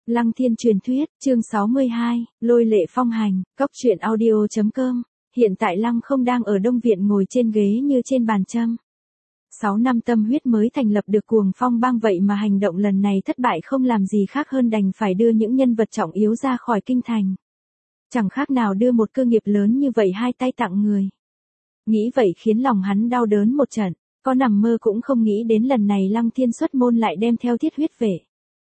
Lăng Thiên truyền thuyết, chương 62, lôi lệ phong hành, cóc truyện audio.com. Hiện tại Lăng không đang ở Đông Viện ngồi trên ghế như trên bàn châm. 6 năm tâm huyết mới thành lập được Cuồng Phong bang, vậy mà hành động lần này thất bại không làm gì khác hơn đành phải đưa những nhân vật trọng yếu ra khỏi kinh thành. Chẳng khác nào đưa một cơ nghiệp lớn như vậy hai tay tặng người. Nghĩ vậy khiến lòng hắn đau đớn một trận, có nằm mơ cũng không nghĩ đến lần này Lăng Thiên xuất môn lại đem theo thiết huyết vệ.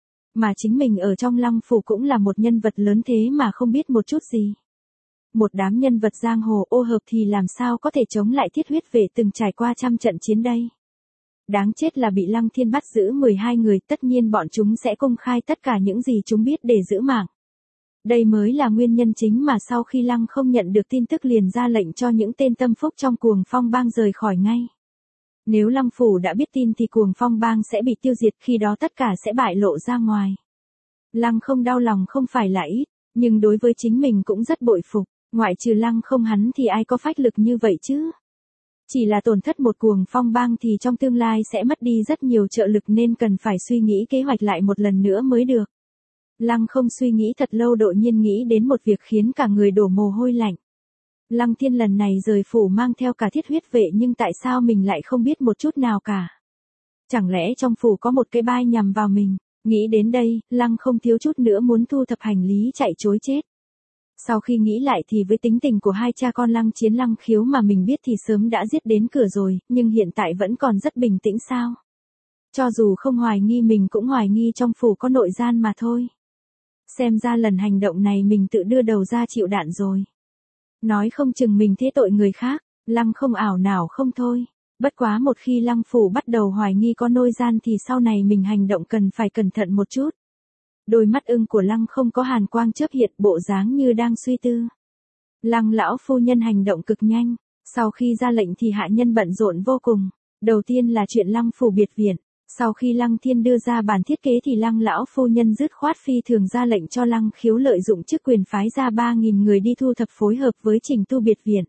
Mà chính mình ở trong Lăng phủ cũng là một nhân vật lớn thế mà không biết một chút gì. Một đám nhân vật giang hồ ô hợp thì làm sao có thể chống lại thiết huyết vệ từng trải qua trăm trận chiến đây. Đáng chết là bị Lăng Thiên bắt giữ 12 người, tất nhiên bọn chúng sẽ công khai tất cả những gì chúng biết để giữ mạng. Đây mới là nguyên nhân chính mà sau khi Lăng không nhận được tin tức liền ra lệnh cho những tên tâm phúc trong Cuồng Phong bang rời khỏi ngay. Nếu Lăng phủ đã biết tin thì Cuồng Phong bang sẽ bị tiêu diệt, khi đó tất cả sẽ bại lộ ra ngoài. Lăng không đau lòng không phải là ít, nhưng đối với chính mình cũng rất bội phục, ngoại trừ Lăng không hắn thì ai có phách lực như vậy chứ. Chỉ là tổn thất một Cuồng Phong bang thì trong tương lai sẽ mất đi rất nhiều trợ lực nên cần phải suy nghĩ kế hoạch lại một lần nữa mới được. Lăng không suy nghĩ thật lâu đột nhiên nghĩ đến một việc khiến cả người đổ mồ hôi lạnh. Lăng Thiên lần này rời phủ mang theo cả thiết huyết vệ nhưng tại sao mình lại không biết một chút nào cả? Chẳng lẽ trong phủ có một cái bai nhằm vào mình? Nghĩ đến đây, Lăng không thiếu chút nữa muốn thu thập hành lý chạy trối chết. Sau khi nghĩ lại thì với tính tình của hai cha con Lăng Chiến Lăng Khiếu mà mình biết thì sớm đã giết đến cửa rồi, nhưng hiện tại vẫn còn rất bình tĩnh sao? Cho dù không hoài nghi mình cũng hoài nghi trong phủ có nội gian mà thôi. Xem ra lần hành động này mình tự đưa đầu ra chịu đạn rồi. Nói không chừng mình thế tội người khác, Lăng không ảo nào không thôi. Bất quá một khi Lăng phủ bắt đầu hoài nghi có nội gian thì sau này mình hành động cần phải cẩn thận một chút. Đôi mắt ưng của Lăng không có hàn quang chớp hiện, bộ dáng như đang suy tư. Lăng lão phu nhân hành động cực nhanh, sau khi ra lệnh thì hạ nhân bận rộn vô cùng. Đầu tiên là chuyện Lăng phủ biệt viện. Sau khi Lăng Thiên đưa ra bản thiết kế thì Lăng lão phu nhân dứt khoát phi thường ra lệnh cho Lăng Khiếu lợi dụng chức quyền phái ra 3.000 người đi thu thập phối hợp với chỉnh tu biệt viện.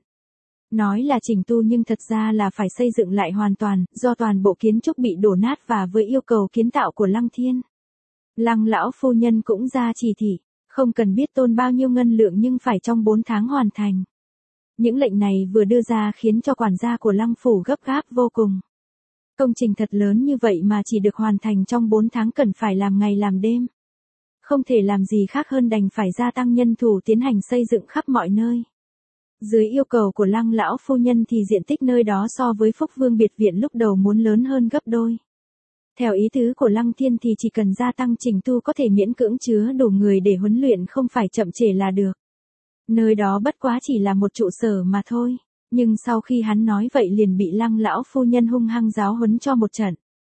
Nói là chỉnh tu nhưng thật ra là phải xây dựng lại hoàn toàn, do toàn bộ kiến trúc bị đổ nát và với yêu cầu kiến tạo của Lăng Thiên. Lăng lão phu nhân cũng ra chỉ thị, không cần biết tốn bao nhiêu ngân lượng nhưng phải trong 4 tháng hoàn thành. Những lệnh này vừa đưa ra khiến cho quản gia của Lăng phủ gấp gáp vô cùng. Công trình thật lớn như vậy mà chỉ được hoàn thành trong 4 tháng cần phải làm ngày làm đêm. Không thể làm gì khác hơn đành phải gia tăng nhân thủ tiến hành xây dựng khắp mọi nơi. Dưới yêu cầu của Lăng lão phu nhân thì diện tích nơi đó so với Phúc Vương biệt viện lúc đầu muốn lớn hơn gấp đôi. Theo ý tứ của Lăng Thiên thì chỉ cần gia tăng chỉnh tu có thể miễn cưỡng chứa đủ người để huấn luyện, không phải chậm trễ là được. Nơi đó bất quá chỉ là một trụ sở mà thôi. Nhưng sau khi hắn nói vậy liền bị Lăng lão phu nhân hung hăng giáo huấn cho một trận.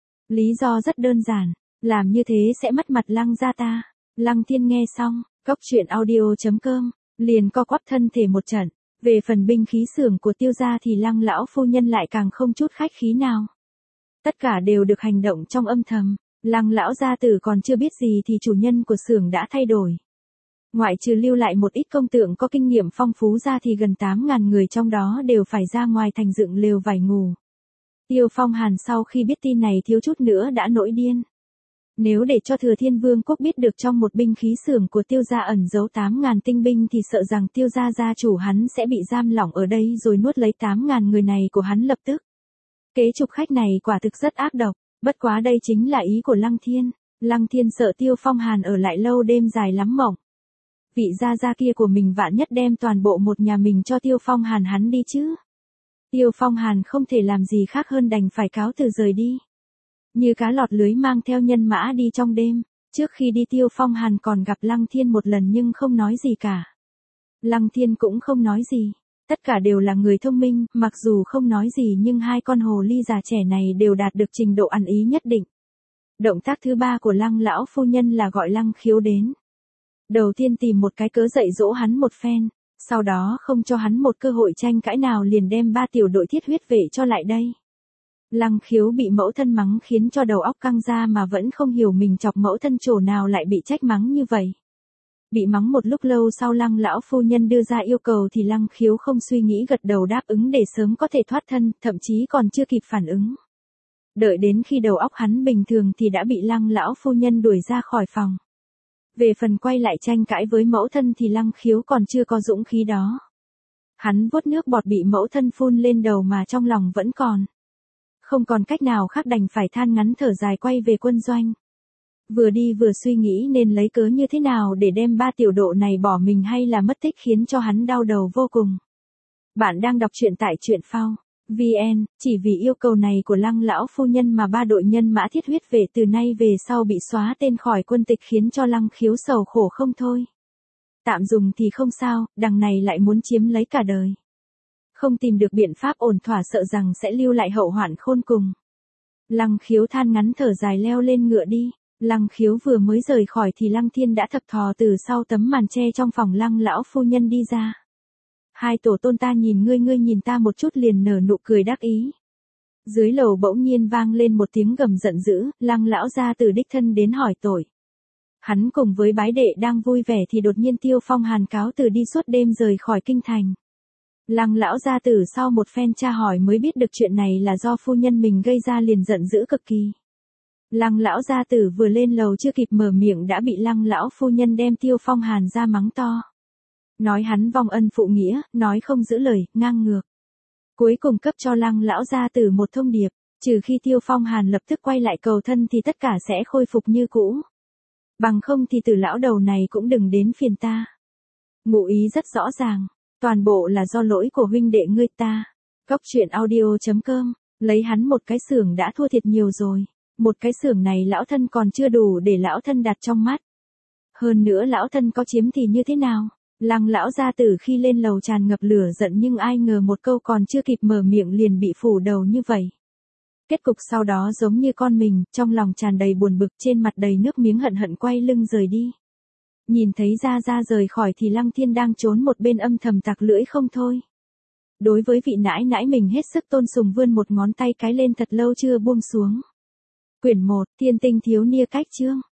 Lý do rất đơn giản, làm như thế sẽ mất mặt Lăng gia ta. Lăng Thiên nghe xong, cóc truyện audio.com, liền co quắp thân thể một trận. Về phần binh khí xưởng của Tiêu gia thì Lăng lão phu nhân lại càng không chút khách khí nào. Tất cả đều được hành động trong âm thầm, Lăng lão gia tử còn chưa biết gì thì chủ nhân của xưởng đã thay đổi. Ngoại trừ lưu lại một ít công tượng có kinh nghiệm phong phú ra thì gần 8.000 người trong đó đều phải ra ngoài thành dựng lều vải ngủ. Tiêu Phong Hàn sau khi biết tin này thiếu chút nữa đã nổi điên. Nếu để cho Thừa Thiên Vương quốc biết được trong một binh khí xưởng của Tiêu gia ẩn giấu 8.000 tinh binh thì sợ rằng Tiêu gia gia chủ hắn sẽ bị giam lỏng ở đây rồi nuốt lấy 8.000 người này của hắn lập tức. Kế trục khách này quả thực rất ác độc, bất quá đây chính là ý của Lăng Thiên. Lăng Thiên sợ Tiêu Phong Hàn ở lại lâu đêm dài lắm mộng. Vị gia gia kia của mình vạn nhất đem toàn bộ một nhà mình cho Tiêu Phong Hàn hắn đi chứ. Tiêu Phong Hàn không thể làm gì khác hơn đành phải cáo từ rời đi. Như cá lọt lưới mang theo nhân mã đi trong đêm, trước khi đi Tiêu Phong Hàn còn gặp Lăng Thiên một lần nhưng không nói gì cả. Lăng Thiên cũng không nói gì, tất cả đều là người thông minh, mặc dù không nói gì nhưng hai con hồ ly già trẻ này đều đạt được trình độ ăn ý nhất định. Động tác thứ 3 của Lăng lão phu nhân là gọi Lăng Khiếu đến. Đầu tiên tìm một cái cớ dạy dỗ hắn một phen, sau đó không cho hắn một cơ hội tranh cãi nào liền đem 3 tiểu đội thiết huyết vệ cho lại đây. Lăng Khiếu bị mẫu thân mắng khiến cho đầu óc căng ra mà vẫn không hiểu mình chọc mẫu thân chỗ nào lại bị trách mắng như vậy. Bị mắng một lúc lâu sau Lăng lão phu nhân đưa ra yêu cầu thì Lăng Khiếu không suy nghĩ gật đầu đáp ứng để sớm có thể thoát thân, thậm chí còn chưa kịp phản ứng. Đợi đến khi đầu óc hắn bình thường thì đã bị Lăng lão phu nhân đuổi ra khỏi phòng. Về phần quay lại tranh cãi với mẫu thân thì Lăng Khiếu còn chưa có dũng khí đó. Hắn vuốt nước bọt bị mẫu thân phun lên đầu mà trong lòng vẫn còn. Không còn cách nào khác đành phải than ngắn thở dài quay về quân doanh. Vừa đi vừa suy nghĩ nên lấy cớ như thế nào để đem 3 tiểu độ này bỏ mình hay là mất tích khiến cho hắn đau đầu vô cùng. Bạn đang đọc truyện tại truyện phao VN, chỉ vì yêu cầu này của Lăng lão phu nhân mà 3 đội nhân mã thiết huyết vệ từ nay về sau bị xóa tên khỏi quân tịch khiến cho Lăng Khiếu sầu khổ không thôi. Tạm dùng thì không sao, đằng này lại muốn chiếm lấy cả đời. Không tìm được biện pháp ổn thỏa sợ rằng sẽ lưu lại hậu hoạn khôn cùng. Lăng Khiếu than ngắn thở dài leo lên ngựa đi. Lăng Khiếu vừa mới rời khỏi thì Lăng Thiên đã thập thò từ sau tấm màn che trong phòng Lăng lão phu nhân đi ra. Hai tổ tôn ta nhìn ngươi nhìn ta một chút liền nở nụ cười đắc ý. Dưới lầu bỗng nhiên vang lên một tiếng gầm giận dữ, Lăng lão gia tử đích thân đến hỏi tội. Hắn cùng với bái đệ đang vui vẻ thì đột nhiên Tiêu Phong Hàn cáo từ đi suốt đêm rời khỏi kinh thành. Lăng lão gia tử sau một phen tra hỏi mới biết được chuyện này là do phu nhân mình gây ra liền giận dữ cực kỳ. Lăng lão gia tử vừa lên lầu chưa kịp mở miệng đã bị Lăng lão phu nhân đem Tiêu Phong Hàn ra mắng to. Nói hắn vong ân phụ nghĩa, nói không giữ lời, ngang ngược. Cuối cùng cấp cho Lăng lão gia tử một thông điệp, trừ khi Tiêu Phong Hàn lập tức quay lại cầu thân thì tất cả sẽ khôi phục như cũ. Bằng không thì từ lão đầu này cũng đừng đến phiền ta. Ngụ ý rất rõ ràng, toàn bộ là do lỗi của huynh đệ ngươi ta. Cóc truyện audio.com, lấy hắn một cái xưởng đã thua thiệt nhiều rồi. Một cái xưởng này lão thân còn chưa đủ để lão thân đặt trong mắt. Hơn nữa lão thân có chiếm thì như thế nào? Lăng lão gia tử khi lên lầu tràn ngập lửa giận nhưng ai ngờ một câu còn chưa kịp mở miệng liền bị phủ đầu như vậy. Kết cục sau đó giống như con mình, trong lòng tràn đầy buồn bực trên mặt đầy nước miếng hận hận quay lưng rời đi. Nhìn thấy Gia Gia rời khỏi thì Lăng Thiên đang trốn một bên âm thầm tặc lưỡi không thôi. Đối với vị nãi nãi mình hết sức tôn sùng vươn một ngón tay cái lên thật lâu chưa buông xuống. Quyển 1, Thiên Tinh Thiếu Nia Cách Chương.